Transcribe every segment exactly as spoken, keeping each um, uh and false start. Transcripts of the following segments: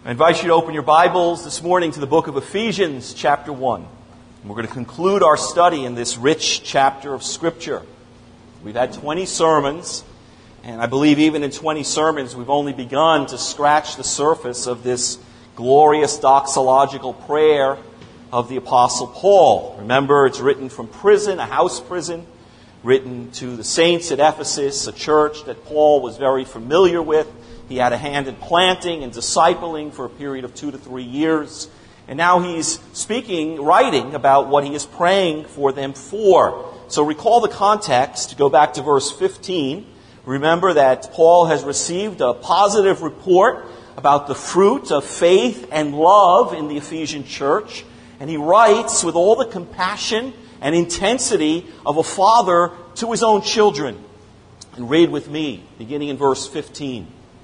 I invite you to open your Bibles this morning to the book of Ephesians, chapter one. And we're going to conclude our study in this rich chapter of Scripture. We've had twenty sermons, and I believe even in twenty sermons we've only begun to scratch the surface of this glorious doxological prayer of the Apostle Paul. Remember, it's written from prison, a house prison, written to the saints at Ephesus, a church that Paul was very familiar with. He had a hand in planting and discipling for a period of two to three years. And now he's speaking, writing about what he is praying for them for. So recall the context. Go back to verse fifteen. Remember that Paul has received a positive report about the fruit of faith and love in the Ephesian church. And he writes with all the compassion and intensity of a father to his own children. And read with me, beginning in verse fifteen.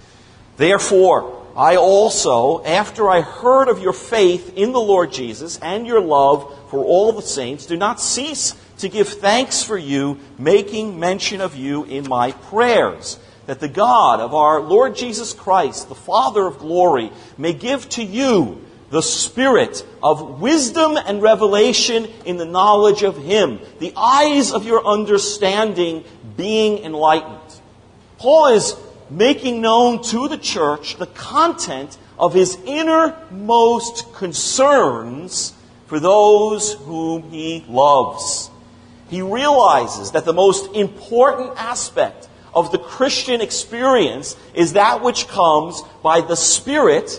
Therefore, I also, after I heard of your faith in the Lord Jesus and your love for all the saints, do not cease to give thanks for you, making mention of you in my prayers, that the God of our Lord Jesus Christ, the Father of glory, may give to you the spirit of wisdom and revelation in the knowledge of Him, the eyes of your understanding being enlightened. Paul is making known to the church the content of his innermost concerns for those whom he loves. He realizes that the most important aspect of the Christian experience is that which comes by the spirit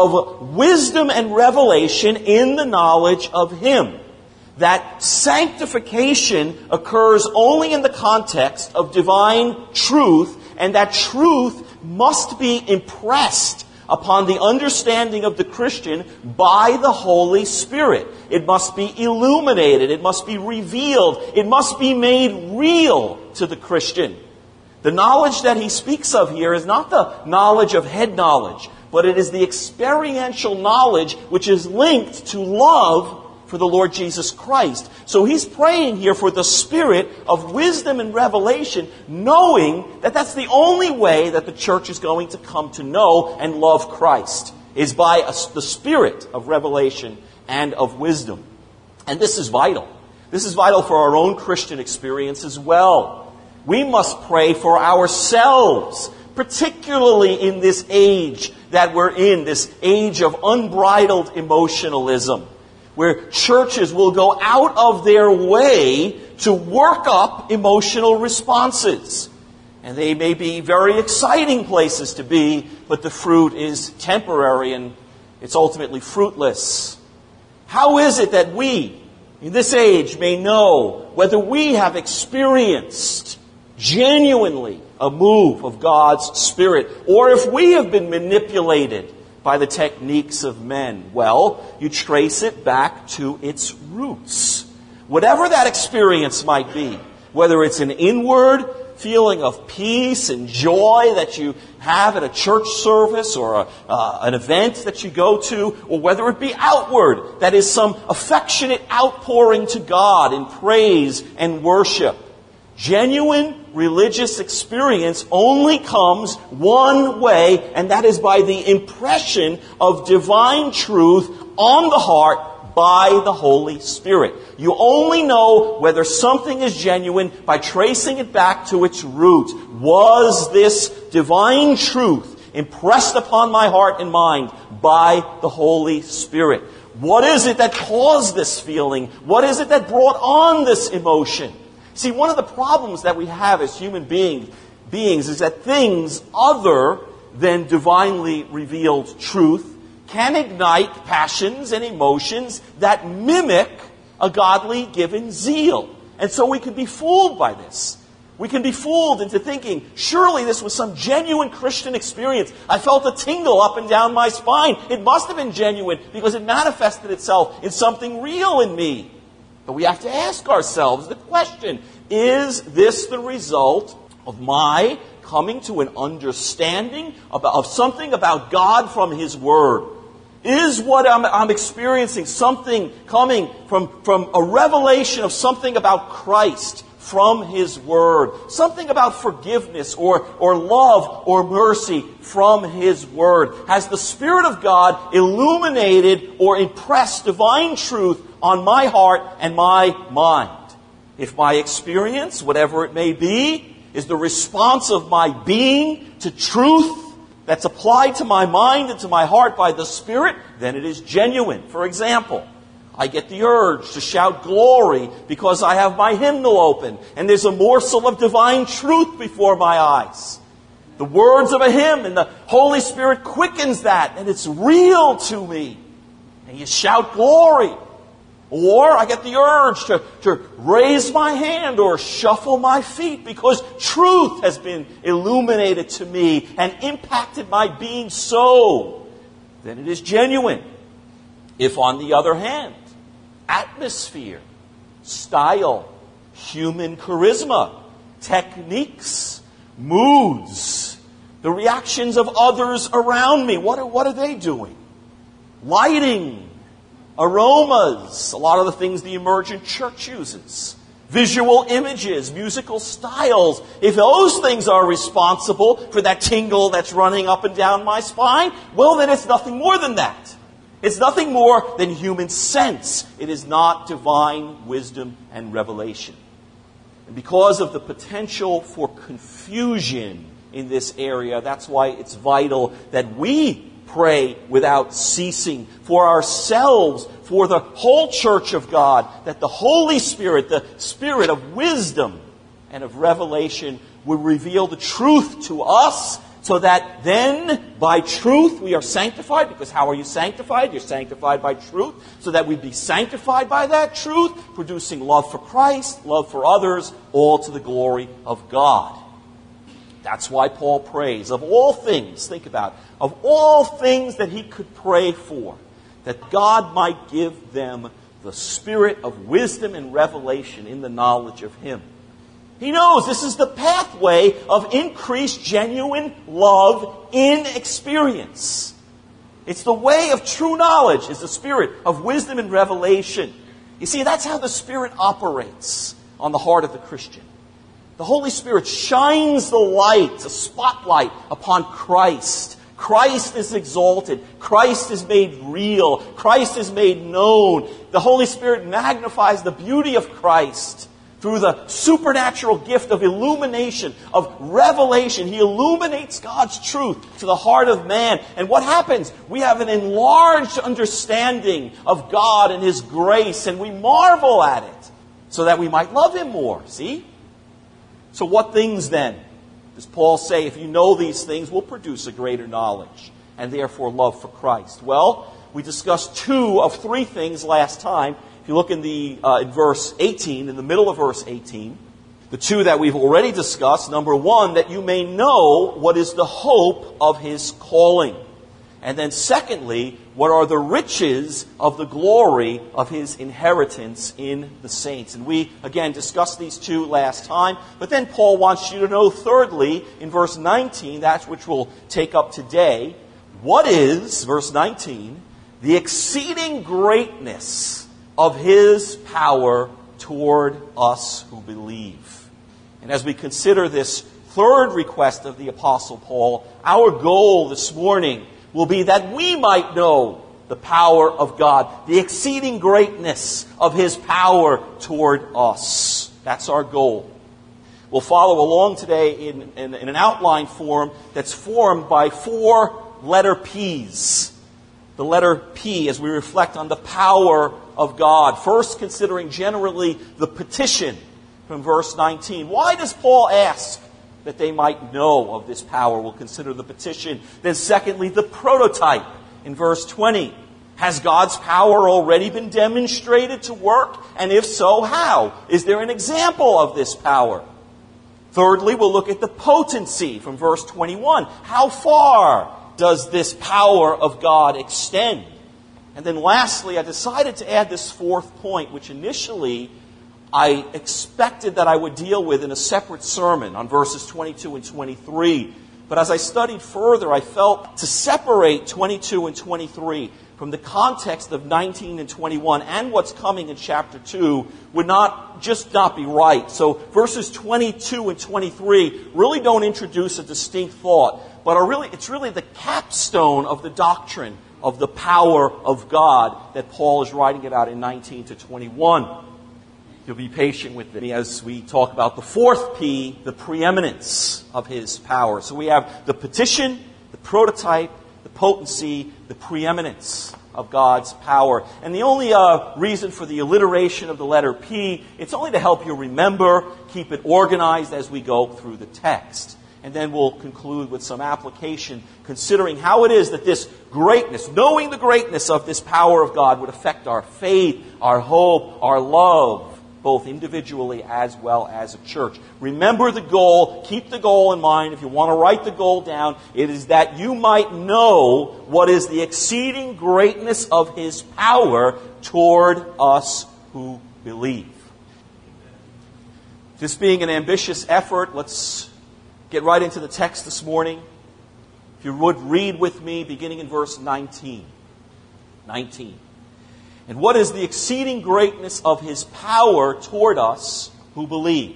of wisdom and revelation in the knowledge of Him. That sanctification occurs only in the context of divine truth, and that truth must be impressed upon the understanding of the Christian by the Holy Spirit. It must be illuminated. It must be revealed. It must be made real to the Christian. The knowledge that he speaks of here is not the knowledge of head knowledge, but it is the experiential knowledge which is linked to love for the Lord Jesus Christ. So he's praying here for the spirit of wisdom and revelation, knowing that that's the only way that the church is going to come to know and love Christ, is by a, the spirit of revelation and of wisdom. And this is vital. This is vital for our own Christian experience as well. We must pray for ourselves, particularly in this age that we're in, this age of unbridled emotionalism, where churches will go out of their way to work up emotional responses. And they may be very exciting places to be, but the fruit is temporary and it's ultimately fruitless. How is it that we, in this age, may know whether we have experienced genuinely a move of God's Spirit, or if we have been manipulated by the techniques of men? Well, you trace it back to its roots. Whatever that experience might be, whether it's an inward feeling of peace and joy that you have at a church service or a, uh, an event that you go to, or whether it be outward, that is some affectionate outpouring to God in praise and worship. Genuine religious experience only comes one way, and that is by the impression of divine truth on the heart by the Holy Spirit. You only know whether something is genuine by tracing it back to its root. Was this divine truth impressed upon my heart and mind by the Holy Spirit? What is it that caused this feeling? What is it that brought on this emotion? See, one of the problems that we have as human being, beings is that things other than divinely revealed truth can ignite passions and emotions that mimic a godly given zeal. And so we can be fooled by this. We can be fooled into thinking, surely this was some genuine Christian experience. I felt a tingle up and down my spine. It must have been genuine because it manifested itself in something real in me. But we have to ask ourselves the question, is this the result of my coming to an understanding about, of something about God from His Word? Is what I'm, I'm experiencing something coming from, from a revelation of something about Christ from His Word. Something about forgiveness or, or love or mercy from His Word. Has the Spirit of God illuminated or impressed divine truth on my heart and my mind? If my experience, whatever it may be, is the response of my being to truth that's applied to my mind and to my heart by the Spirit, then it is genuine. For example, I get the urge to shout glory because I have my hymnal open and there's a morsel of divine truth before my eyes. The words of a hymn and the Holy Spirit quickens that and it's real to me. And you shout glory. Or I get the urge to, to raise my hand or shuffle my feet because truth has been illuminated to me and impacted my being so. Then it is genuine. If, on the other hand, atmosphere, style, human charisma, techniques, moods, the reactions of others around me, what are, what are they doing? Lighting, aromas, a lot of the things the emergent church uses. Visual images, musical styles. If those things are responsible for that tingle that's running up and down my spine, well, then it's nothing more than that. It's nothing more than human sense. It is not divine wisdom and revelation. And because of the potential for confusion in this area, that's why it's vital that we pray without ceasing for ourselves, for the whole church of God, that the Holy Spirit, the Spirit of wisdom and of revelation, would reveal the truth to us, so that then by truth we are sanctified. Because how are you sanctified? You're sanctified by truth, so that we be sanctified by that truth, producing love for Christ, love for others, all to the glory of God. That's why Paul prays, of all things, think about it, of all things that he could pray for, that God might give them the spirit of wisdom and revelation in the knowledge of Him. He knows this is the pathway of increased genuine love in experience. It's the way of true knowledge, is the spirit of wisdom and revelation. You see, that's how the Spirit operates on the heart of the Christian. The Holy Spirit shines the light, a spotlight, upon Christ. Christ is exalted. Christ is made real. Christ is made known. The Holy Spirit magnifies the beauty of Christ through the supernatural gift of illumination, of revelation. He illuminates God's truth to the heart of man. And what happens? We have an enlarged understanding of God and His grace, and we marvel at it so that we might love Him more. See? So what things then does Paul say, if you know these things, will produce a greater knowledge and therefore love for Christ? Well, we discussed two of three things last time. If you look in the uh, in verse eighteen, in the middle of verse eighteen, the two that we've already discussed. Number one, that you may know what is the hope of His calling. And then secondly, what are the riches of the glory of His inheritance in the saints? And we, again, discussed these two last time. But then Paul wants you to know, thirdly, in verse nineteen, that's which we'll take up today, what is, verse nineteen, the exceeding greatness of His power toward us who believe. And as we consider this third request of the Apostle Paul, our goal this morning will be that we might know the power of God, the exceeding greatness of His power toward us. That's our goal. We'll follow along today in, in, in an outline form that's formed by four letter P's. The letter P as we reflect on the power of God. First, considering generally the petition from verse nineteen. Why does Paul ask that they might know of this power? We'll consider the petition. Then secondly, the prototype in verse twenty. Has God's power already been demonstrated to work? And if so, how? Is there an example of this power? Thirdly, we'll look at the potency from verse twenty-one. How far does this power of God extend? And then lastly, I decided to add this fourth point, which initially I expected that I would deal with in a separate sermon on verses twenty-two and twenty-three. But as I studied further, I felt to separate twenty-two and twenty-three from the context of nineteen and twenty-one and what's coming in chapter two would not just not be right. So verses twenty-two and twenty-three really don't introduce a distinct thought, but are really it's really the capstone of the doctrine of the power of God that Paul is writing about in nineteen to twenty-one. You'll be patient with me as we talk about the fourth P, the preeminence of his power. So we have the petition, the prototype, the potency, the preeminence of God's power. And the only uh, reason for the alliteration of the letter P, it's only to help you remember, keep it organized as we go through the text. And then we'll conclude with some application, considering how it is that this greatness, knowing the greatness of this power of God, would affect our faith, our hope, our love, both individually as well as a church. Remember the goal. Keep the goal in mind. If you want to write the goal down, it is that you might know what is the exceeding greatness of his power toward us who believe. This being an ambitious effort, let's get right into the text this morning. If you would read with me, beginning in verse nineteen. nineteen. And what is the exceeding greatness of his power toward us who believe?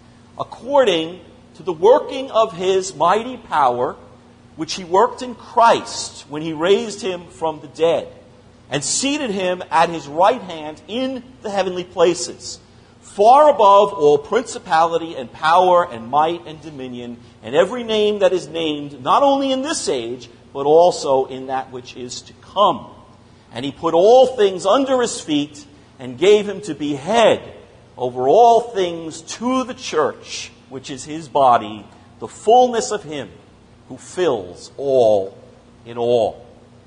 According to the working of his mighty power, which he worked in Christ when he raised him from the dead, and seated him at his right hand in the heavenly places, far above all principality and power and might and dominion, and every name that is named, not only in this age, but also in that which is to come. And he put all things under his feet and gave him to be head over all things to the church, which is his body, the fullness of him who fills all in all.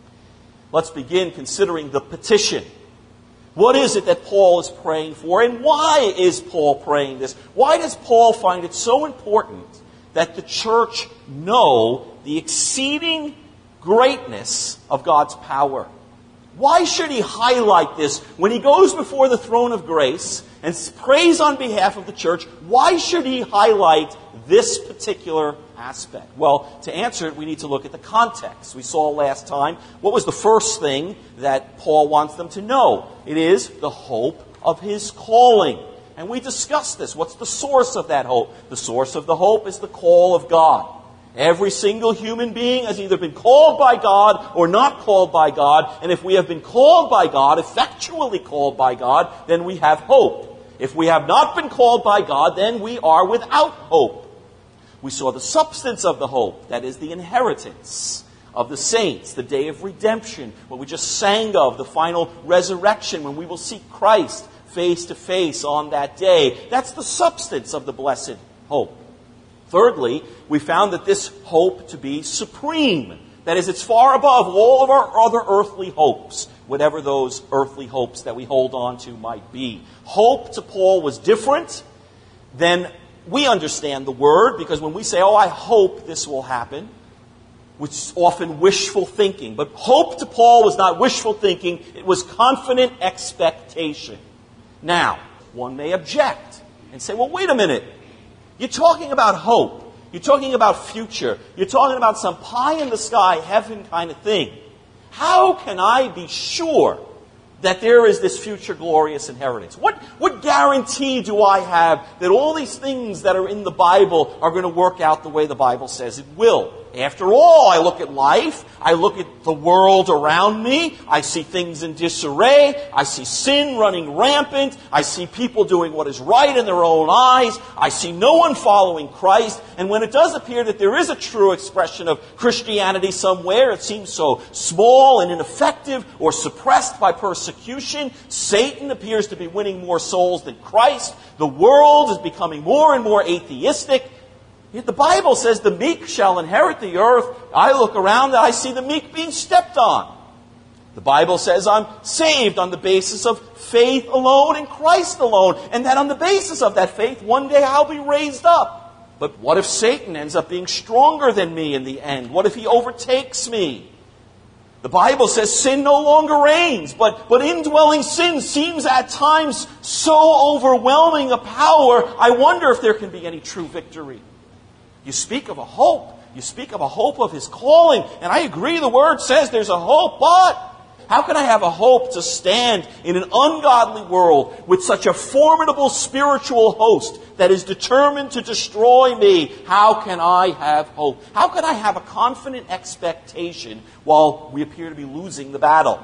Let's begin considering the petition. What is it that Paul is praying for, and why is Paul praying this? Why does Paul find it so important that the church know the exceeding greatness of God's power? Why should he highlight this when he goes before the throne of grace and prays on behalf of the church? Why should he highlight this particular aspect? Well, to answer it, we need to look at the context. We saw last time, what was the first thing that Paul wants them to know? It is the hope of his calling. And we discussed this. What's the source of that hope? The source of the hope is the call of God. Every single human being has either been called by God or not called by God. And if we have been called by God, effectually called by God, then we have hope. If we have not been called by God, then we are without hope. We saw the substance of the hope, that is the inheritance of the saints, the day of redemption, what we just sang of, the final resurrection when we will see Christ face to face on that day. That's the substance of the blessed hope. Thirdly, we found that this hope to be supreme. That is, it's far above all of our other earthly hopes, whatever those earthly hopes that we hold on to might be. Hope to Paul was different than we understand the word, because when we say, oh, I hope this will happen, which is often wishful thinking. But hope to Paul was not wishful thinking, it was confident expectation. Now, one may object and say, well, wait a minute. You're talking about hope. You're talking about future. You're talking about some pie-in-the-sky heaven kind of thing. How can I be sure that there is this future glorious inheritance? What, what guarantee do I have that all these things that are in the Bible are going to work out the way the Bible says it will? After all, I look at life, I look at the world around me, I see things in disarray, I see sin running rampant, I see people doing what is right in their own eyes, I see no one following Christ, and when it does appear that there is a true expression of Christianity somewhere, it seems so small and ineffective or suppressed by persecution. Satan appears to be winning more souls than Christ. The world is becoming more and more atheistic. Yet the Bible says the meek shall inherit the earth. I look around and I see the meek being stepped on. The Bible says I'm saved on the basis of faith alone in Christ alone. And that on the basis of that faith, one day I'll be raised up. But what if Satan ends up being stronger than me in the end? What if he overtakes me? The Bible says sin no longer reigns, but, but indwelling sin seems at times so overwhelming a power, I wonder if there can be any true victory. You speak of a hope. You speak of a hope of his calling, and I agree the word says there's a hope, but how can I have a hope to stand in an ungodly world with such a formidable spiritual host that is determined to destroy me? How can I have hope? How can I have a confident expectation while we appear to be losing the battle?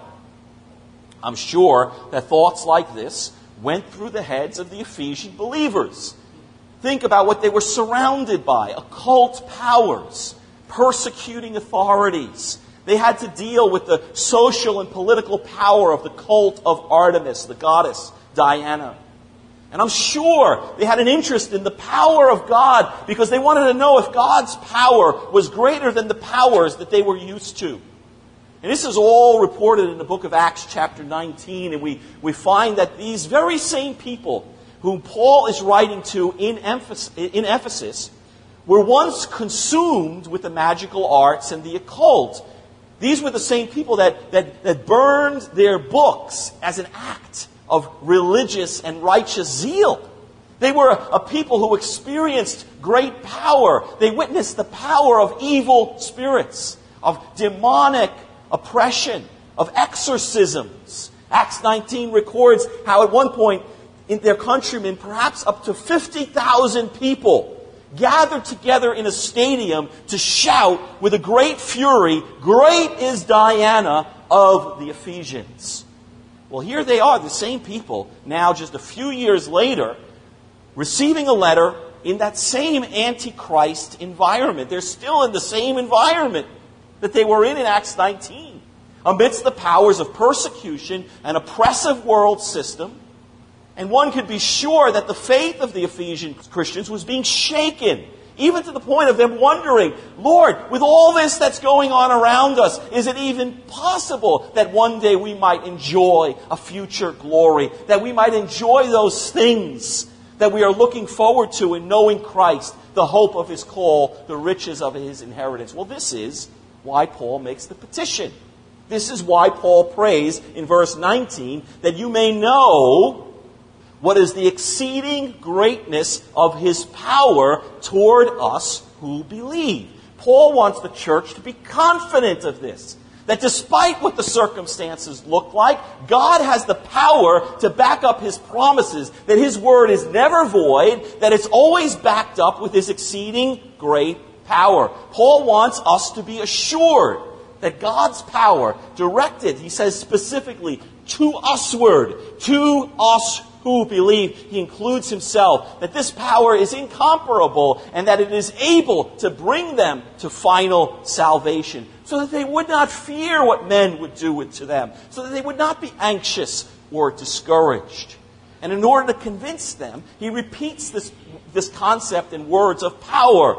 I'm sure that thoughts like this went through the heads of the Ephesian believers. Think about what they were surrounded by: occult powers, persecuting authorities. They had to deal with the social and political power of the cult of Artemis, the goddess Diana. And I'm sure they had an interest in the power of God because they wanted to know if God's power was greater than the powers that they were used to. And this is all reported in the book of Acts chapter nineteen, and we, we find that these very same people whom Paul is writing to in Ephesus, in Ephesus were once consumed with the magical arts and the occult. These were the same people that, that, that burned their books as an act of religious and righteous zeal. They were a, a people who experienced great power. They witnessed the power of evil spirits, of demonic oppression, of exorcisms. Acts nineteen records how at one point in their countrymen, perhaps up to fifty thousand people gathered together in a stadium to shout with a great fury, "Great is Diana of the Ephesians." Well, here they are, the same people, now just a few years later, receiving a letter in that same Antichrist environment. They're still in the same environment that they were in in Acts nineteen, amidst the powers of persecution, an oppressive world system. And one could be sure that the faith of the Ephesian Christians was being shaken, even to the point of them wondering, "Lord, with all this that's going on around us, is it even possible that one day we might enjoy a future glory, that we might enjoy those things that we are looking forward to in knowing Christ, the hope of his call, the riches of his inheritance?" Well, this is why Paul makes the petition. This is why Paul prays in verse nineteen, that you may know what is the exceeding greatness of his power toward us who believe. Paul wants the church to be confident of this, that despite what the circumstances look like, God has the power to back up his promises, that his word is never void, that it's always backed up with his exceeding great power. Paul wants us to be assured that God's power, directed, he says specifically, to usward, to us who believe, he includes himself, that this power is incomparable and that it is able to bring them to final salvation, so that they would not fear what men would do to them, so that they would not be anxious or discouraged. And in order to convince them, he repeats this, this concept in words of power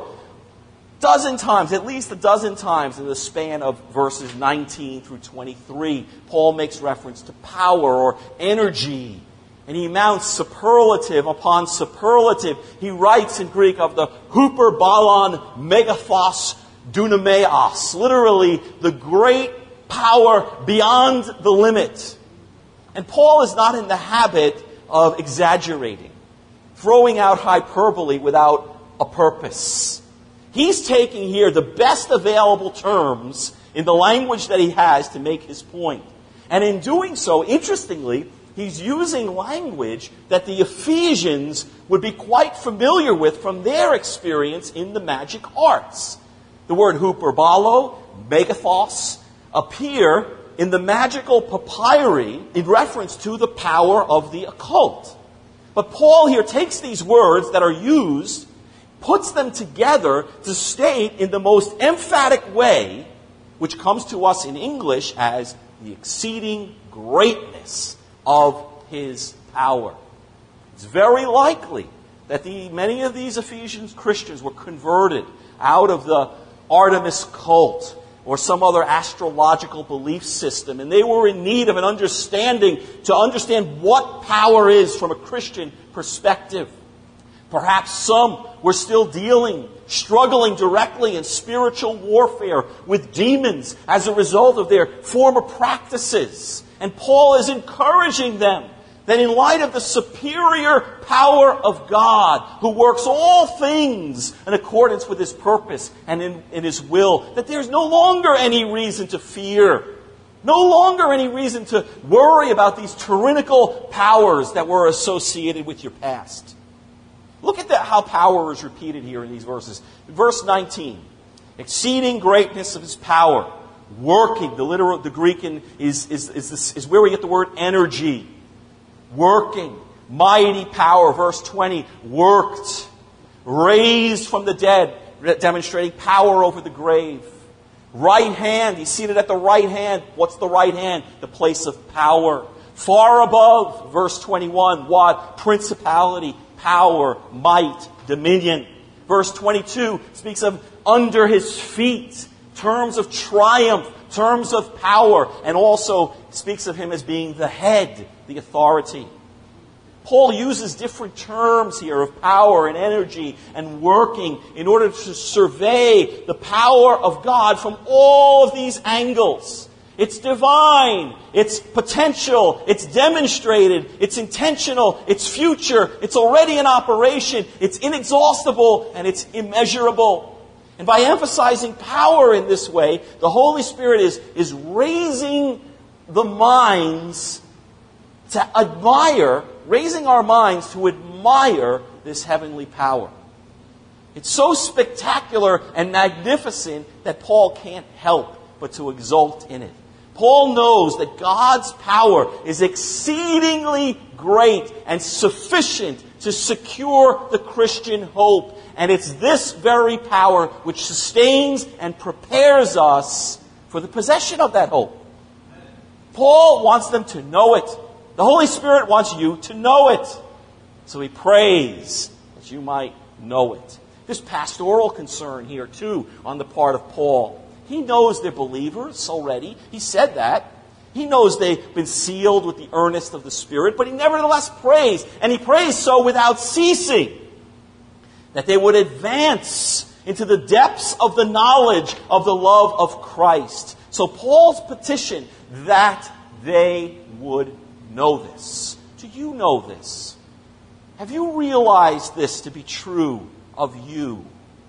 dozen times, at least a dozen times in the span of verses nineteen through twenty-three. Paul makes reference to power or energy. And he mounts superlative upon superlative. He writes in Greek of the hyperbalon megathos dunameos, literally the great power beyond the limit. And Paul is not in the habit of exaggerating, throwing out hyperbole without a purpose. He's taking here the best available terms in the language that he has to make his point. And in doing so, interestingly, he's using language that the Ephesians would be quite familiar with from their experience in the magic arts. The word hyperbalo, megathos, appear in the magical papyri in reference to the power of the occult. But Paul here takes these words that are used, puts them together to state in the most emphatic way, which comes to us in English as the exceeding greatness of his power. It's very likely that the, many of these Ephesian Christians were converted out of the Artemis cult or some other astrological belief system, and they were in need of an understanding to understand what power is from a Christian perspective. Perhaps some were still dealing, struggling directly in spiritual warfare with demons as a result of their former practices. And Paul is encouraging them that in light of the superior power of God, who works all things in accordance with His purpose and in, in His will, that there's no longer any reason to fear, no longer any reason to worry about these tyrannical powers that were associated with your past. Look at that, how power is repeated here in these verses. Verse nineteen, exceeding greatness of His power, working. The literal, the Greek in, is, is, is, this, is where we get the word energy. Working, mighty power. Verse twenty, worked, raised from the dead, demonstrating power over the grave. Right hand, He's seated at the right hand. What's the right hand? The place of power. Far above, verse twenty-one, what? Principality, power, might, dominion. Verse twenty-two speaks of under His feet, terms of triumph, terms of power, and also speaks of Him as being the head, the authority. Paul uses different terms here of power and energy and working in order to survey the power of God from all of these angles. It's divine, it's potential, it's demonstrated, it's intentional, it's future, it's already in operation, it's inexhaustible, and it's immeasurable. And by emphasizing power in this way, the Holy Spirit is, is raising the minds to admire, raising our minds to admire this heavenly power. It's so spectacular and magnificent that Paul can't help but to exult in it. Paul knows that God's power is exceedingly great and sufficient to secure the Christian hope. And it's this very power which sustains and prepares us for the possession of that hope. Paul wants them to know it. The Holy Spirit wants you to know it. So he prays that you might know it. There's pastoral concern here too on the part of Paul. He knows they're believers already. He said that. He knows they've been sealed with the earnest of the Spirit, but he nevertheless prays, and he prays so without ceasing, that they would advance into the depths of the knowledge of the love of Christ. So Paul's petition, that they would know this. Do you know this? Have you realized this to be true of you?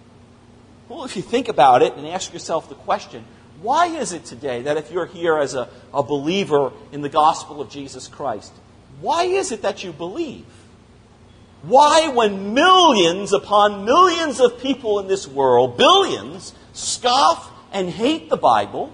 Well, if you think about it and ask yourself the question, why is it today that if you're here as a, a believer in the gospel of Jesus Christ, why is it that you believe? Why, when millions upon millions of people in this world, billions, scoff and hate the Bible,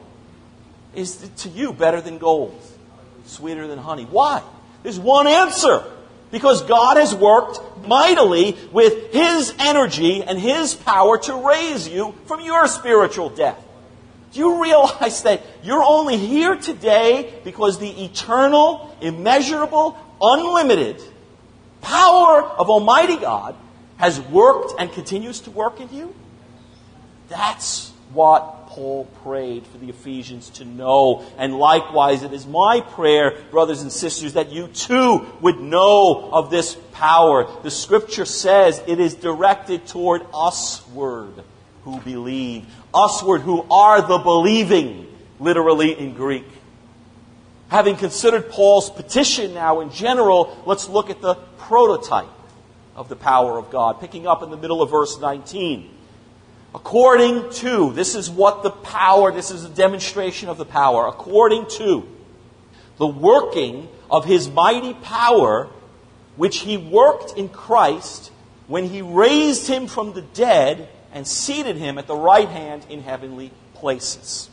is it to you better than gold, sweeter than honey? Why? There's one answer. Because God has worked mightily with His energy and His power to raise you from your spiritual death. Do you realize that you're only here today because the eternal, immeasurable, unlimited power of Almighty God has worked and continues to work in you? That's what Paul prayed for the Ephesians to know. And likewise, it is my prayer, brothers and sisters, that you too would know of this power. The Scripture says it is directed toward usward who believe. Usward who are the believing, literally in Greek. Having considered Paul's petition now in general, let's look at the prototype of the power of God. Picking up in the middle of verse nineteen. According to, this is what the power, this is a demonstration of the power. According to the working of His mighty power, which He worked in Christ when He raised Him from the dead and seated Him at the right hand in heavenly places.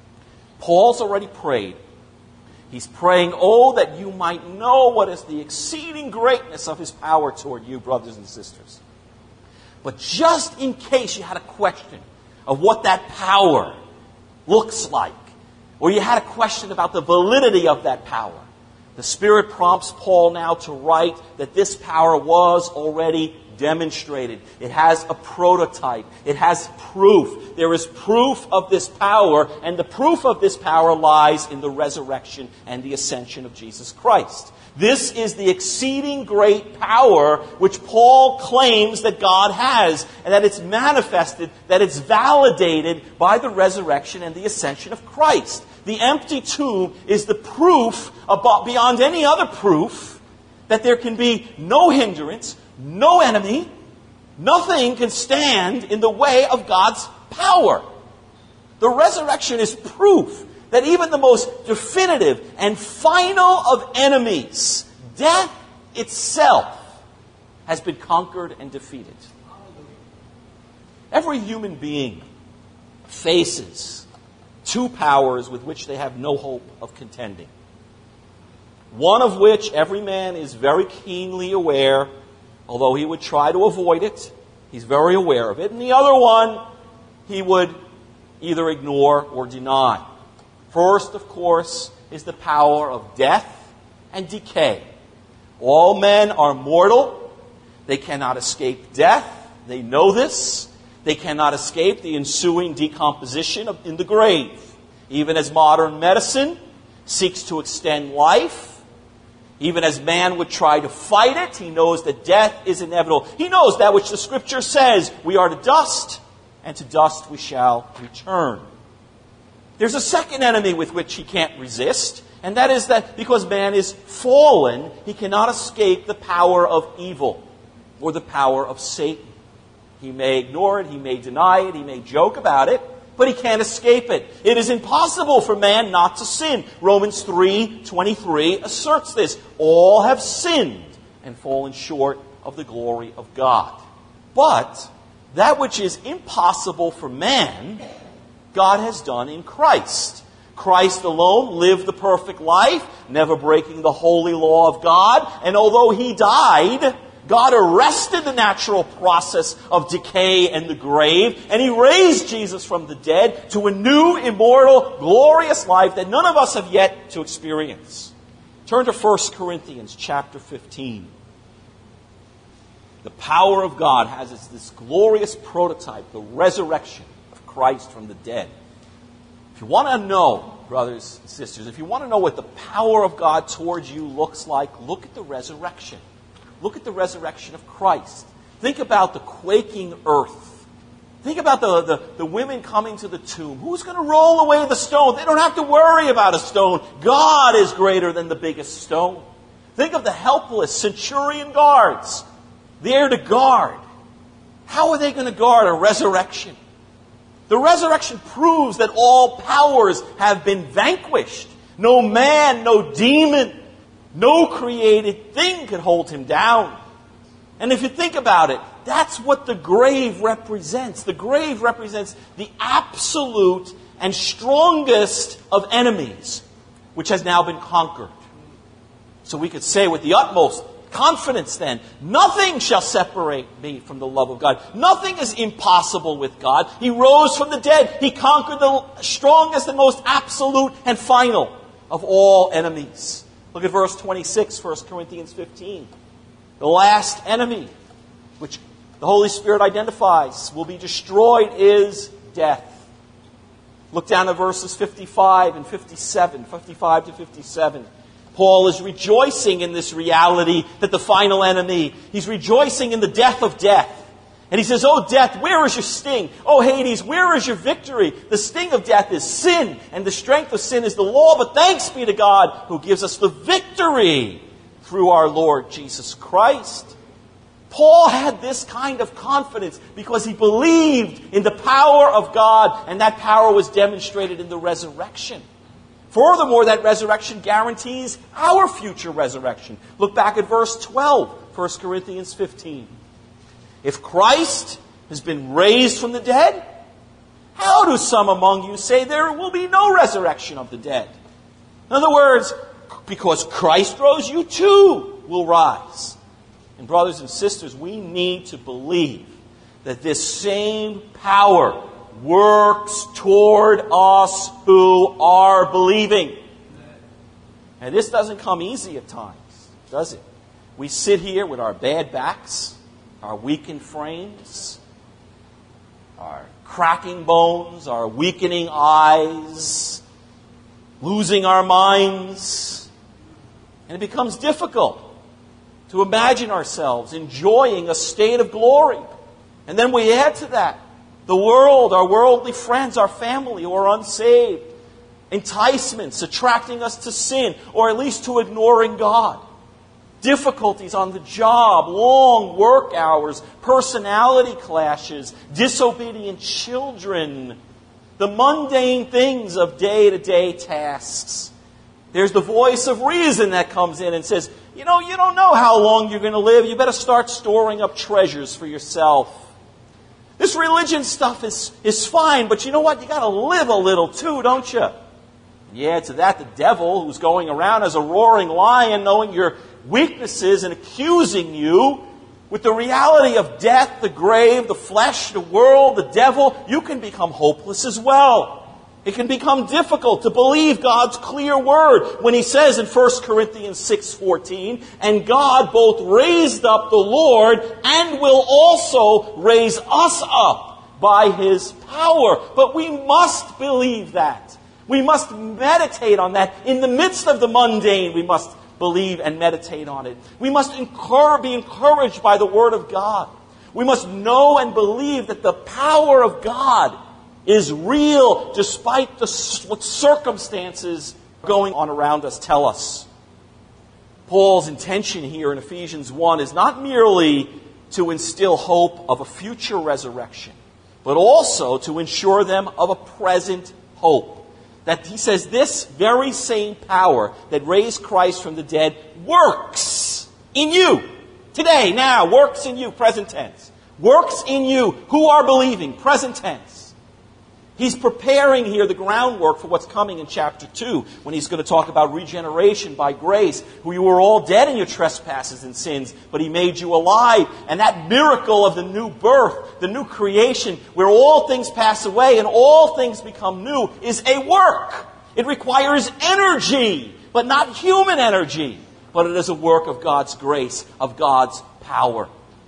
Paul's already prayed. He's praying, oh, that you might know what is the exceeding greatness of His power toward you, brothers and sisters. But just in case you had a question of what that power looks like, or you had a question about the validity of that power, the Spirit prompts Paul now to write that this power was already demonstrated. It has a prototype. It has proof. There is proof of this power, and the proof of this power lies in the resurrection and the ascension of Jesus Christ. This is the exceeding great power which Paul claims that God has, and that it's manifested, that it's validated by the resurrection and the ascension of Christ. The empty tomb is the proof, about, beyond any other proof, that there can be no hindrance, no enemy, nothing can stand in the way of God's power. The resurrection is proof that even the most definitive and final of enemies, death itself, has been conquered and defeated. Every human being faces two powers with which they have no hope of contending. One of which every man is very keenly aware, although he would try to avoid it. He's very aware of it. And the other one, he would either ignore or deny. First, of course, is the power of death and decay. All men are mortal. They cannot escape death. They know this. They cannot escape the ensuing decomposition of, in the grave. Even as modern medicine seeks to extend life, even as man would try to fight it, he knows that death is inevitable. He knows that which the Scripture says, we are to dust, and to dust we shall return. There's a second enemy with which he can't resist, and that is that because man is fallen, he cannot escape the power of evil or the power of Satan. He may ignore it, he may deny it, he may joke about it, but he can't escape it. It is impossible for man not to sin. Romans three twenty-three asserts this. All have sinned and fallen short of the glory of God. But that which is impossible for man, God has done in Christ. Christ alone lived the perfect life, never breaking the holy law of God. And although he died, God arrested the natural process of decay and the grave, and he raised Jesus from the dead to a new, immortal, glorious life that none of us have yet to experience. Turn to First Corinthians chapter fifteen. The power of God has this glorious prototype, the resurrection of Christ from the dead. If you want to know, brothers and sisters, if you want to know what the power of God towards you looks like, look at the resurrection. Look at the resurrection of Christ. Think about the quaking earth. Think about the, the, the women coming to the tomb. Who's going to roll away the stone? They don't have to worry about a stone. God is greater than the biggest stone. Think of the helpless centurion guards there to guard. How are they going to guard a resurrection? The resurrection proves that all powers have been vanquished. No man, no demon, no created thing could hold him down. And if you think about it, that's what the grave represents. The grave represents the absolute and strongest of enemies, which has now been conquered. So we could say with the utmost confidence then, nothing shall separate me from the love of God. Nothing is impossible with God. He rose from the dead. He conquered the strongest and most absolute and final of all enemies. Look at verse twenty-six, First Corinthians fifteen. The last enemy, which the Holy Spirit identifies, will be destroyed is death. Look down at verses fifty-five and fifty-seven, fifty-five to fifty-seven. Paul is rejoicing in this reality that the final enemy, he's rejoicing in the death of death. And he says, "Oh, death, where is your sting? Oh, Hades, where is your victory? The sting of death is sin, and the strength of sin is the law. But thanks be to God who gives us the victory through our Lord Jesus Christ." Paul had this kind of confidence because he believed in the power of God, and that power was demonstrated in the resurrection. Furthermore, that resurrection guarantees our future resurrection. Look back at verse twelve, First Corinthians fifteen. If Christ has been raised from the dead, how do some among you say there will be no resurrection of the dead? In other words, because Christ rose, you too will rise. And brothers and sisters, we need to believe that this same power works toward us who are believing. And this doesn't come easy at times, does it? We sit here with our bad backs, our weakened frames, our cracking bones, our weakening eyes, losing our minds. And it becomes difficult to imagine ourselves enjoying a state of glory. And then we add to that the world, our worldly friends, our family who are unsaved, enticements attracting us to sin, or at least to ignoring God. difficulties on the job, long work hours, personality clashes, disobedient children, the mundane things of day-to-day tasks. There's the voice of reason that comes in and says, you know, you don't know how long you're going to live. You better start storing up treasures for yourself. This religion stuff is, is fine, but you know what? You got to live a little too, don't you? Yeah, to that the devil, who's going around as a roaring lion, knowing your weaknesses and accusing you with the reality of death, the grave, the flesh, the world, the devil, you can become hopeless as well. It can become difficult to believe God's clear word when he says in First Corinthians six fourteen, and God both raised up the Lord and will also raise us up by his power. But we must believe that. We must meditate on that. In the midst of the mundane, we must believe and meditate on it. We must encourage, be encouraged by the Word of God. We must know and believe that the power of God is real despite the what circumstances going on around us tell us. Paul's intention here in Ephesians one is not merely to instill hope of a future resurrection, but also to ensure them of a present hope. That he says this very same power that raised Christ from the dead works in you. Today, now, works in you, present tense. Works in you who are believing, present tense. He's preparing here the groundwork for what's coming in chapter two, when he's going to talk about regeneration by grace, who you were all dead in your trespasses and sins, but he made you alive. And that miracle of the new birth, the new creation, where all things pass away and all things become new, is a work. It requires energy, but not human energy. But it is a work of God's grace, of God's power.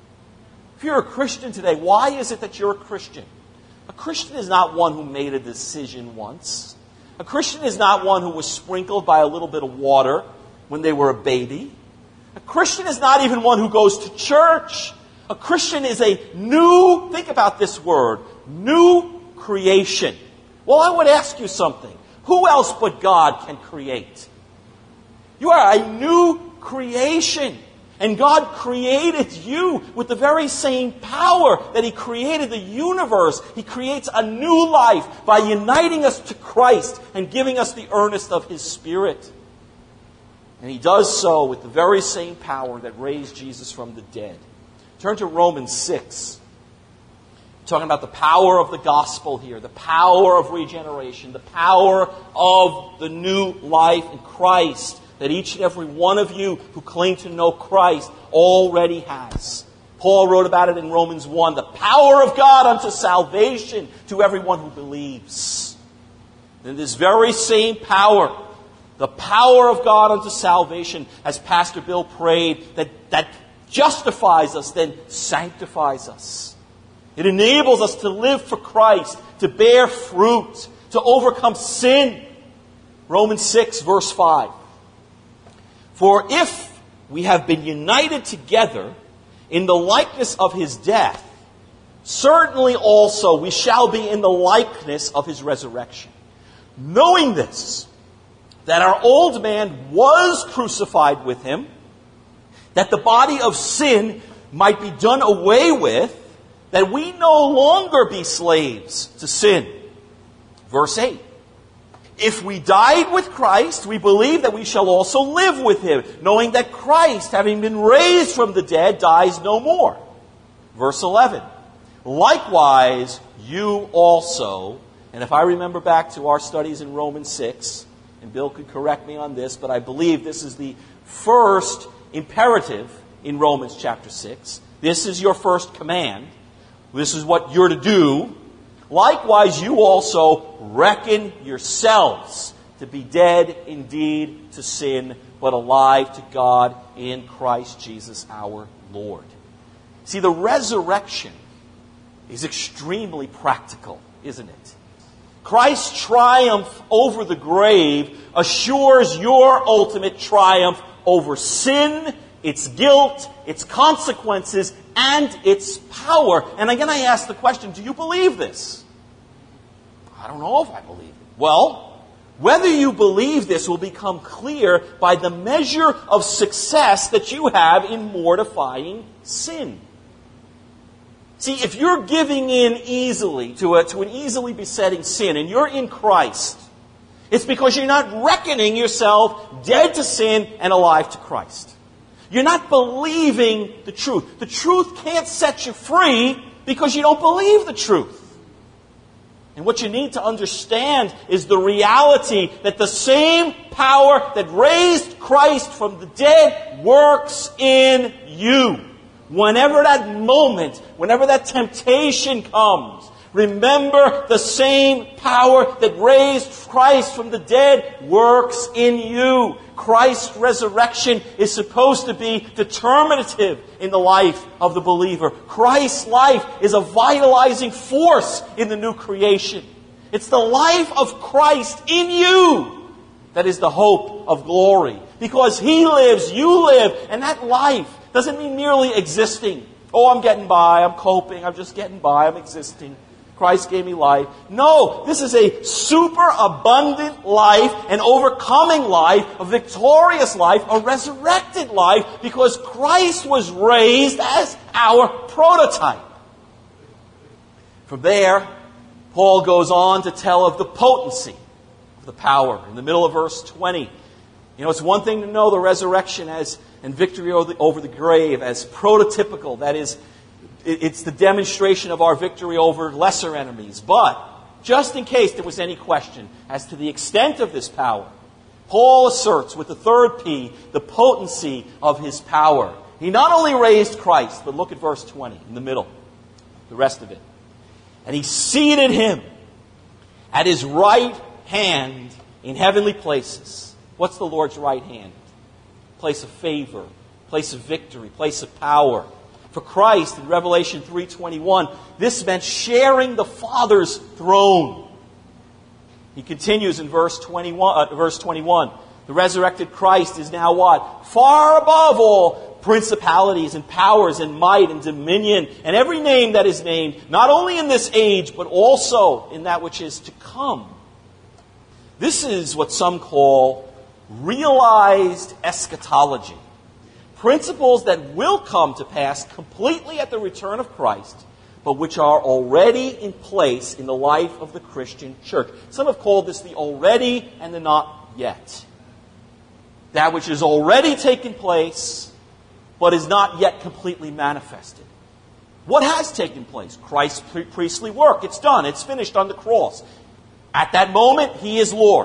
If you're a Christian today, why is it that you're a Christian? A Christian is not one who made a decision once. A Christian is not one who was sprinkled by a little bit of water when they were a baby. A Christian is not even one who goes to church. A Christian is a new, think about this word, new creation. Well, I would ask you something. Who else but God can create? You are a new creation. And God created you with the very same power that he created the universe. He creates a new life by uniting us to Christ and giving us the earnest of his Spirit. And he does so with the very same power that raised Jesus from the dead. Turn to Romans six. Talking about the power of the gospel here, the power of regeneration, the power of the new life in Christ that each and every one of you who claim to know Christ already has. Paul wrote about it in Romans one, the power of God unto salvation to everyone who believes. And this very same power, the power of God unto salvation, as Pastor Bill prayed, that, that justifies us, then sanctifies us. It enables us to live for Christ, to bear fruit, to overcome sin. Romans six, verse five. For if we have been united together in the likeness of his death, certainly also we shall be in the likeness of his resurrection. Knowing this, that our old man was crucified with him, that the body of sin might be done away with, that we no longer be slaves to sin. Verse eight. If we died with Christ, we believe that we shall also live with him, knowing that Christ, having been raised from the dead, dies no more. Verse eleven. Likewise, you also, and if I remember back to our studies in Romans six, and Bill could correct me on this, but I believe this is the first imperative in Romans chapter six. This is your first command. This is what you're to do. Likewise, you also reckon yourselves to be dead indeed to sin, but alive to God in Christ Jesus our Lord. See, the resurrection is extremely practical, isn't it? Christ's triumph over the grave assures your ultimate triumph over sin, its guilt, its consequences, and its power. And again, I ask the question, do you believe this? I don't know if I believe it. Well, Whether you believe this will become clear by the measure of success that you have in mortifying sin. See, if you're giving in easily to, a, to an easily besetting sin and you're in Christ, it's because you're not reckoning yourself dead to sin and alive to Christ. You're not believing the truth. The truth can't set you free because you don't believe the truth. And what you need to understand is the reality that the same power that raised Christ from the dead works in you. Whenever that moment, whenever that temptation comes, remember the same power that raised Christ from the dead works in you. Christ's resurrection is supposed to be determinative in the life of the believer. Christ's life is a vitalizing force in the new creation. It's the life of Christ in you that is the hope of glory. Because He lives, you live, and that life doesn't mean merely existing. Oh, I'm getting by, I'm coping, I'm just getting by, I'm existing. Christ gave me life. No, this is a super abundant life, an overcoming life, a victorious life, a resurrected life, because Christ was raised as our prototype. From there, Paul goes on to tell of the potency of the power in the middle of verse twenty. You know, it's one thing to know the resurrection as and victory over the, over the grave as prototypical, that is, it's the demonstration of our victory over lesser enemies. But, just in case there was any question as to the extent of this power, Paul asserts with the third P, the potency of His power. He not only raised Christ, but look at verse twenty in the middle, the rest of it. And He seated Him at His right hand in heavenly places. What's the Lord's right hand? Place of favor, place of victory, place of power. For Christ, in Revelation three twenty-one, this meant sharing the Father's throne. He continues in verse twenty-one. Uh, verse twenty-one. The resurrected Christ is now what? Far above all principalities and powers and might and dominion and every name that is named, not only in this age, but also in that which is to come. This is what some call realized eschatology. Principles that will come to pass completely at the return of Christ, but which are already in place in the life of the Christian church. Some have called this the already and the not yet. That which has already taken place, but is not yet completely manifested. What has taken place? Christ's priestly work. It's done. It's finished on the cross. At that moment, He is Lord.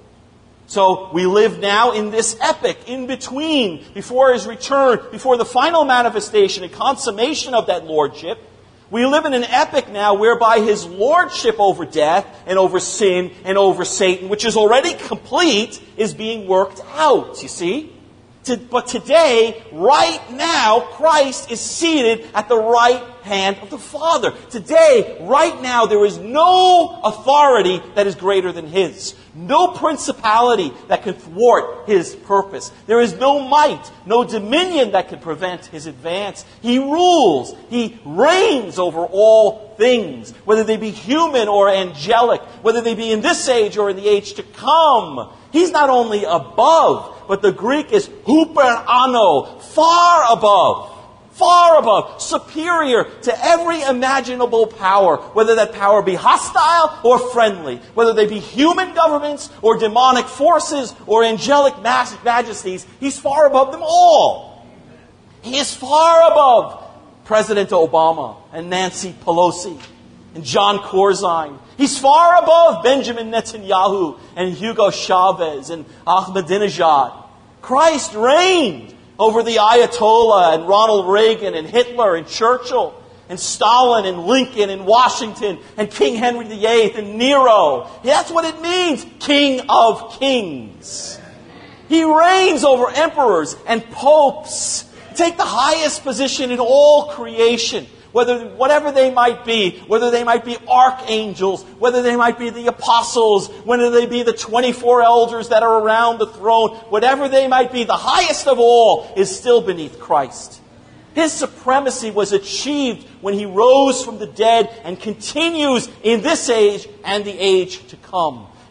So we live now in this epoch, in between, before His return, before the final manifestation and consummation of that lordship. We live in an epoch now whereby His lordship over death and over sin and over Satan, which is already complete, is being worked out, you see? To, but today, right now, Christ is seated at the right hand of the Father. Today, right now, there is no authority that is greater than His. No principality that can thwart His purpose. There is no might, no dominion that can prevent His advance. He rules. He reigns over all things, whether they be human or angelic, whether they be in this age or in the age to come. He's not only above, but the Greek is huper ano, far above. Far above, superior to every imaginable power, whether that power be hostile or friendly, whether they be human governments or demonic forces or angelic majesties. He's far above them all. He is far above President Obama and Nancy Pelosi and John Corzine. He's far above Benjamin Netanyahu and Hugo Chavez and Ahmadinejad. Christ reigned over the Ayatollah and Ronald Reagan and Hitler and Churchill and Stalin and Lincoln and Washington and King Henry the Eighth and Nero. That's what it means, King of Kings. He reigns over emperors and popes. Take the highest position in all creation, whether whatever they might be, whether they might be archangels, whether they might be the apostles, whether they be the twenty-four elders that are around the throne, whatever they might be, the highest of all is still beneath Christ. His supremacy was achieved when He rose from the dead and continues in this age and the age to come.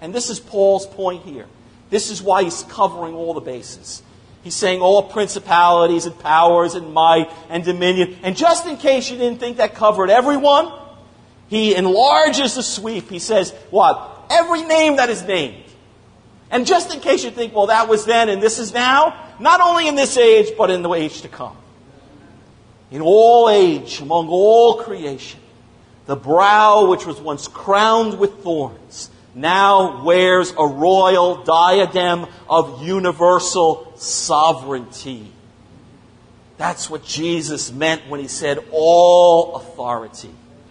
And this is Paul's point here. This is why he's covering all the bases. He's saying all principalities and powers and might and dominion. And just in case you didn't think that covered everyone, he enlarges the sweep. He says, what? Every name that is named. And just in case you think, well, that was then and this is now, not only in this age, but in the age to come. In all age, among all creation, the brow which was once crowned with thorns now wears a royal diadem of universal sovereignty. That's what Jesus meant when he said, all authority.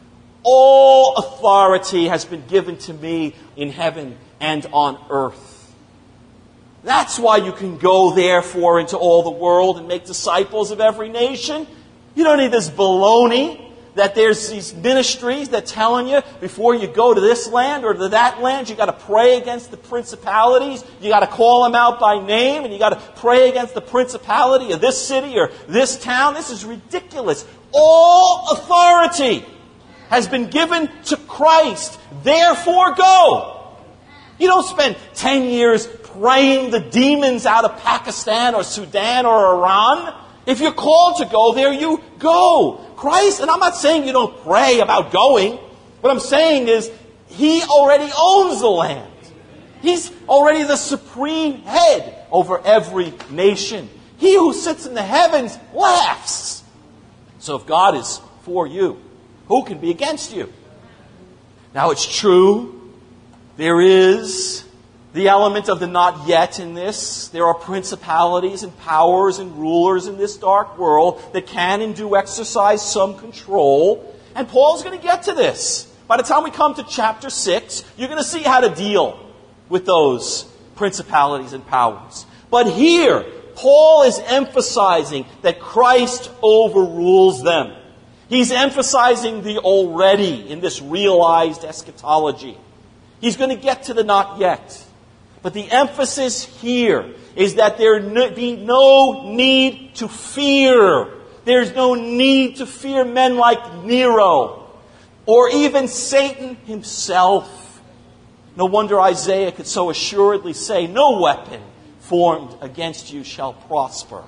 All authority has been given to me in heaven and on earth. That's why you can go, therefore, into all the world and make disciples of every nation. You don't need this baloney that there's these ministries that telling you before you go to this land or to that land, you got to pray against the principalities. You got to call them out by name, and you got to pray against the principality of this city or this town. This is ridiculous. All authority has been given to Christ. Therefore, go. You don't spend ten years praying the demons out of Pakistan or Sudan or Iran. If you're called to go there, you go. Christ, and I'm not saying you don't pray about going. What I'm saying is, He already owns the land. He's already the supreme head over every nation. He who sits in the heavens laughs. So if God is for you, who can be against you? Now it's true, there is the element of the not yet in this. There are principalities and powers and rulers in this dark world that can and do exercise some control. And Paul's going to get to this. By the time we come to chapter six, you're going to see how to deal with those principalities and powers. But here, Paul is emphasizing that Christ overrules them. He's emphasizing the already in this realized eschatology. He's going to get to the not yet. But the emphasis here is that there be no need to fear. There's no need to fear men like Nero or even Satan himself. No wonder Isaiah could so assuredly say, no weapon formed against you shall prosper.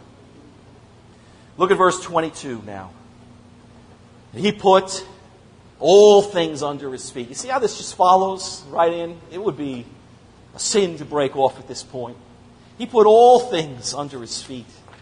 Look at verse twenty-two now. He put all things under his feet. You see how this just follows right in? It would be a sin to break off at this point. He put all things under his feet.